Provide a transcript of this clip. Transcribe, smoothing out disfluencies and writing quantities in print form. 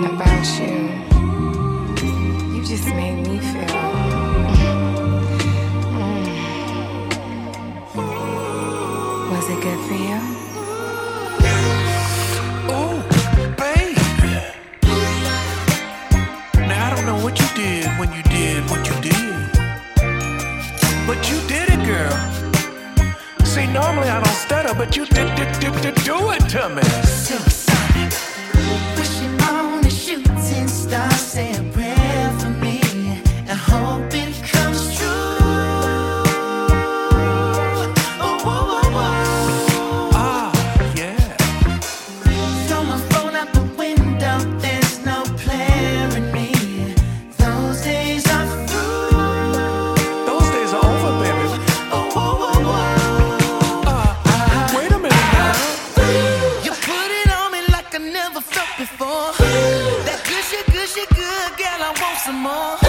something about you. You just made me feel. Was it good for you? Oh, baby. Now I don't know what you did when you did what you did, but you did it, girl. See, normally I don't stutter, but you did do it to me. Supersonic, wishing on a shooting star, say a prayer for me, and hope it comes true. Oh, whoa, whoa, whoa. Ah, yeah. Throw my phone out the window, there's no player in me. Those days are through. Those days are over, baby. Oh, whoa, whoa, whoa. Wait a minute now. You put it on me like I never felt before. That gushy, gushy good, girl, I want some more.